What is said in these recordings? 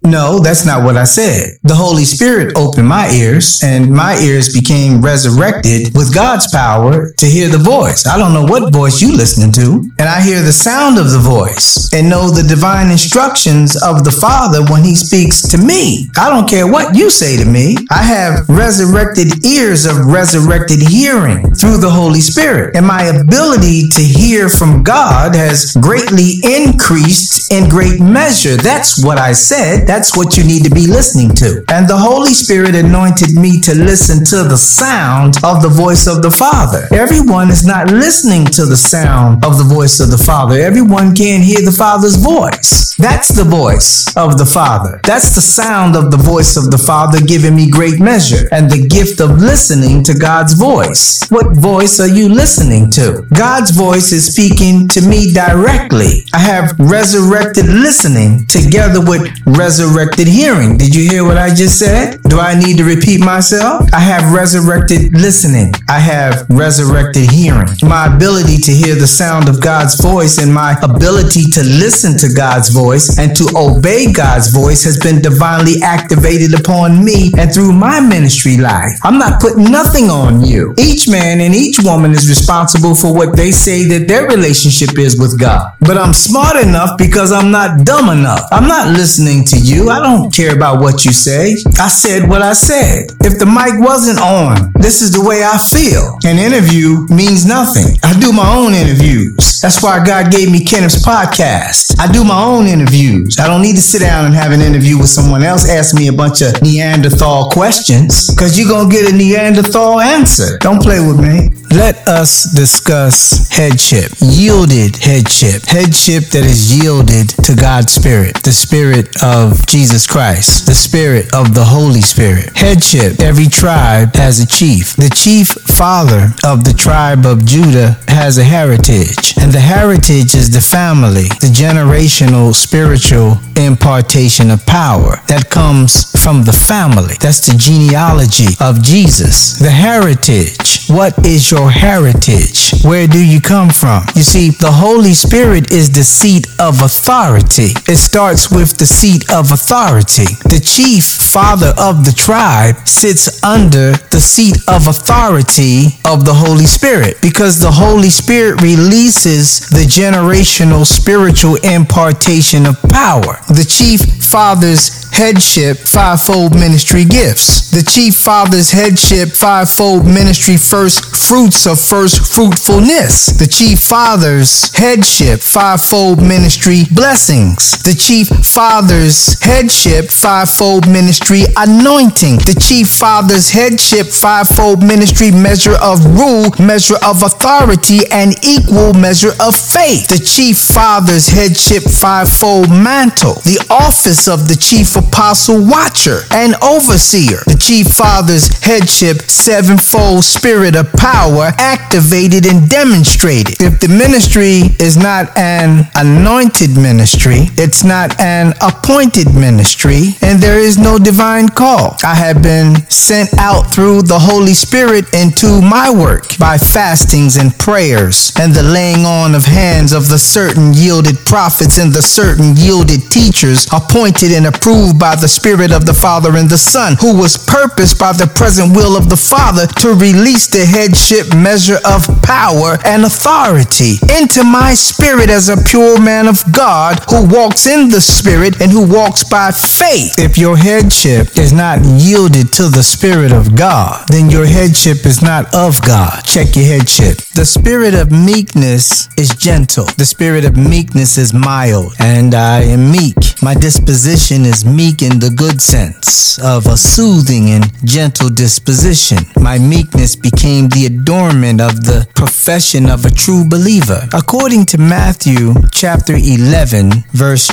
No, that's not what I said. The Holy Spirit opened my ears, and my ears became resurrected with God's power to hear the voice. I don't know what voice you listening to, and I hear the sound of the voice and know the divine instructions of the Father when he speaks to me. I don't care what you say to me. I have resurrected ears of resurrected hearing through the Holy Spirit, and my ability to hear from God has greatly increased in great measure. That's what I said. That's what you need to be listening to. And the Holy Spirit anointed me to listen to the sound of the voice of the Father. Everyone is not listening to the sound of the voice of the Father. Everyone can't hear the Father's voice. That's the voice of the Father. That's the sound of the voice of the Father giving me great measure and the gift of listening to God's voice. What voice are you listening to? God's voice is speaking to me directly. I have resurrected listening together with resurrected hearing. Did you hear what I just said? Do I need to repeat myself? I have resurrected listening. I have resurrected hearing. My ability to hear the sound of God's voice and my ability to listen to God's voice and to obey God's voice has been divinely activated upon me and through my ministry life. I'm not putting nothing on you. Each man and each woman is responsible for what they say that their relationship is with God. But I'm smart enough because I'm not dumb enough. I'm not listening to you. I don't care about what you say. I said what I said. If the mic wasn't on, this is the way I feel. An interview means nothing. I do my own interviews. That's why God gave me Kenneth's podcast. I do my own interviews. I don't need to sit down and have an interview with someone else ask me a bunch of Neanderthal questions, because you're going to get a Neanderthal answer. Don't play with me. Let us discuss headship, yielded headship that is yielded to God's Spirit, the Spirit of Jesus Christ, the Spirit of the Holy Spirit. Headship, every tribe has a chief. The chief father of the tribe of Judah has a heritage, and the heritage is the family, the generational spiritual impartation of power that comes from the family. That's the genealogy of Jesus. The heritage. What is your heritage? Where do you come from? You see, the Holy Spirit is the seat of authority. It starts with the seat of authority. The chief father of the tribe sits under the seat of authority of the Holy Spirit, because the Holy Spirit releases the generational spiritual impartation of power. The chief father's headship, fivefold ministry gifts. The chief father's headship, fivefold ministry first fruits of first fruitfulness. The chief father's headship, fivefold ministry blessings. The chief father's headship, fivefold ministry anointing. The chief father's headship, fivefold ministry measure of rule, measure of authority, and equal measure of faith. The chief father's headship, fivefold mantle. The office of the chief apostle, watcher, and overseer. The chief father's headship, sevenfold spirit of power, activated and demonstrated. If the ministry is not an anointed ministry, it's not an appointed ministry, and there is no divine call. I have been sent out through the Holy Spirit into my work by fastings and prayers and the laying on of hands of the certain yielded prophets and the certain yielded teachers appointed and approved by the Spirit of the Father and the Son, who was purposed by the present will of the Father to release the headship measure of power and authority into my spirit as a pure man of God who walks in the Spirit and who walks by faith. If your headship is not yielded to the Spirit of God, then your headship is not of God. Check your headship. The spirit of meekness is gentle. The spirit of meekness is mild, and I am meek. My disposition is meek in the good sense of a soothing and gentle disposition. My meekness became the adornment of the profession of a true believer. According to Matthew chapter 11, verse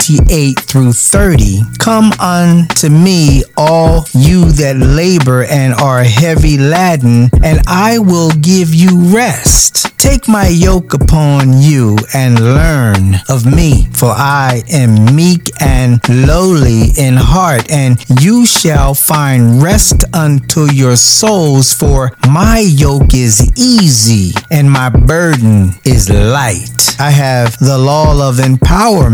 28 through 30, "Come unto me, all you that labor and are heavy laden, and I will give you rest. Take my yoke upon you and learn of me, for I am meek and lowly in heart, and you shall find rest unto your souls, for my yoke is easy and my burden is light." I have the law of empowerment.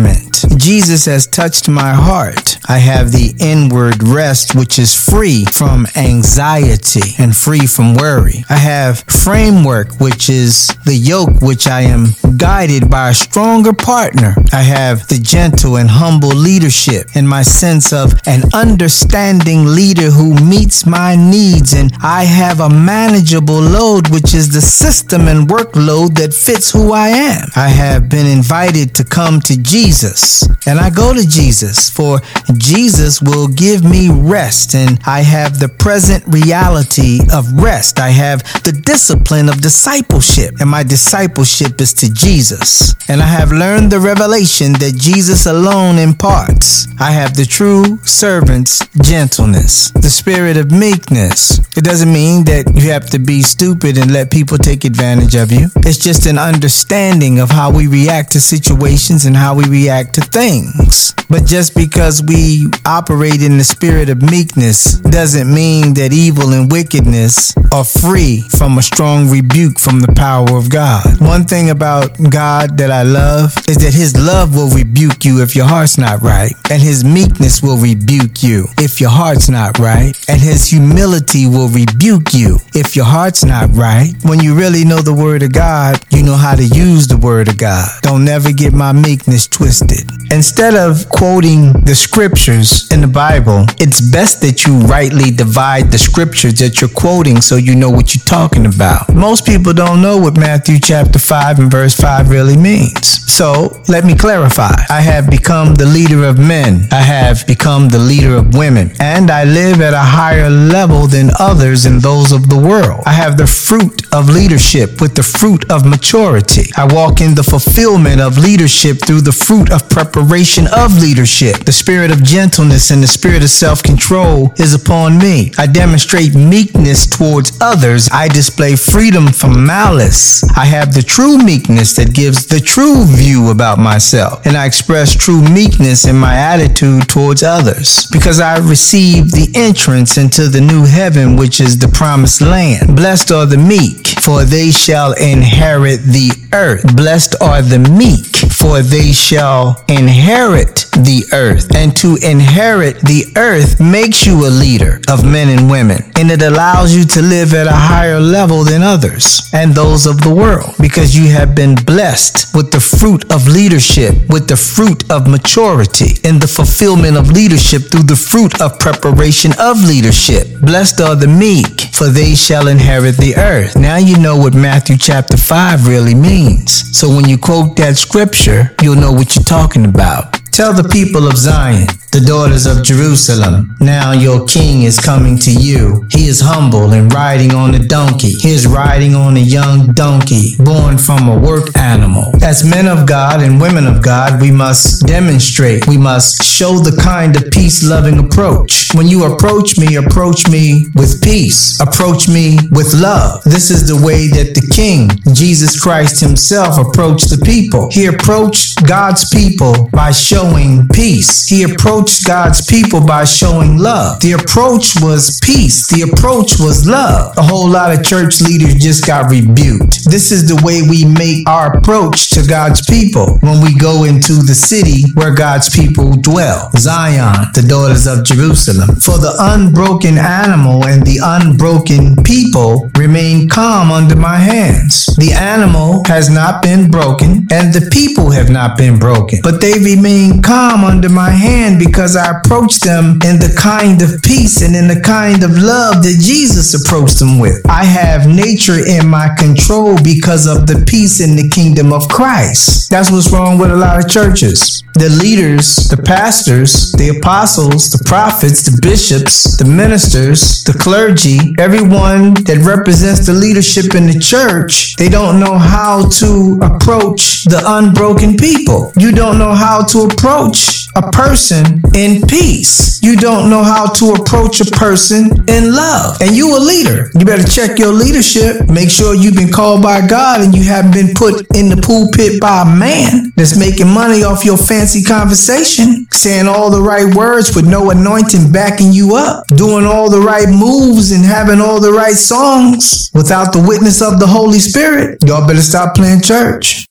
Jesus has touched my heart. I have the inward rest, which is free from anxiety and free from worry. I have framework, which is the yoke, which I am guided by a stronger partner. I have the gentle and humble leadership and my sense of an understanding leader who meets my needs, and I have a manageable load, which is the system and workload that fits who I am. I have been invited to come to Jesus, and I go to Jesus, for Jesus will give me rest, and I have the present reality of rest. I have the discipline of discipleship, and my discipleship is to Jesus. And I have learned the revelation that Jesus alone imparts. I have the true servant's gentleness, the spirit of meekness. It doesn't mean that you have to be stupid and let people take advantage of you. It's just an understanding of how we react to situations and how we react to things. But just because we operate in the spirit of meekness doesn't mean that evil and wickedness are free from a strong rebuke from the power of God. One thing about God that I love is that his love will rebuke you if your heart's not right, and his meekness will rebuke you if your heart's not right, and his humility will rebuke you if your heart's not right. When you really know the word of God, you know how to use the word of God. Don't never get my meekness twisted. Instead of quoting the scriptures in the Bible, it's best that you rightly divide the scriptures that you're quoting so you know what you're talking about. Most people don't know what Matthew chapter 5 and verse 5 really means. So let me clarify. I have become the leader of men. I have become the leader of women. And I live at a higher level than others in those of the world. I have the fruit of leadership with the fruit of maturity. I walk in the fulfillment of leadership through the fruit of preparation of leadership. The spirit of gentleness and the spirit of self-control is upon me. I demonstrate meekness towards others. I display freedom from malice. I have the true meekness that gives the true view about myself. And I express true meekness in my attitude towards others, because I received the entrance into the new heaven, which is the promised land. Blessed are the meek, for they shall inherit the earth. Blessed are the meek, for they shall inherit the earth. And to inherit the earth makes you a leader of men and women, and it allows you to live at a higher level than others and those of the world, because you have been blessed with the fruit of leadership, with the fruit of maturity, and the fulfillment of leadership through the fruit of preparation of leadership. Blessed are the meek, for they shall inherit the earth. Now you know what Matthew chapter 5 really means. So when you quote that scripture, you'll know what you're talking about. Tell the people of Zion, the daughters of Jerusalem, now your king is coming to you. He is humble and riding on a donkey. He is riding on a young donkey, born from a work animal. As men of God and women of God, we must demonstrate. We must show the kind of peace-loving approach. When you approach me with peace. Approach me with love. This is the way that the King, Jesus Christ himself, approached the people. He approached God's people by showing peace. He approached God's people by showing love. The approach was peace. The approach was love. A whole lot of church leaders just got rebuked. This is the way we make our approach to God's people when we go into the city where God's people dwell. Zion, the daughters of Jerusalem. For the unbroken animal and the unbroken people remain calm under my hands. The animal has not been broken and the people have not been broken, but they remain calm under my hand because I approached them in the kind of peace and in the kind of love that Jesus approached them with. I have nature in my control because of the peace in the kingdom of Christ. That's what's wrong with a lot of churches. The leaders, the pastors, the apostles, the prophets, the bishops, the ministers, the clergy, everyone that represents the leadership in the church, they don't know how to approach the unbroken people. You don't know how to approach a person in peace. You don't know how to approach a person in love. And you a leader. You better check your leadership. Make sure you've been called by God and you haven't been put in the pulpit by a man that's making money off your fancy conversation, saying all the right words with no anointing backing you up, doing all the right moves and having all the right songs without the witness of the Holy Spirit. Y'all better stop playing church.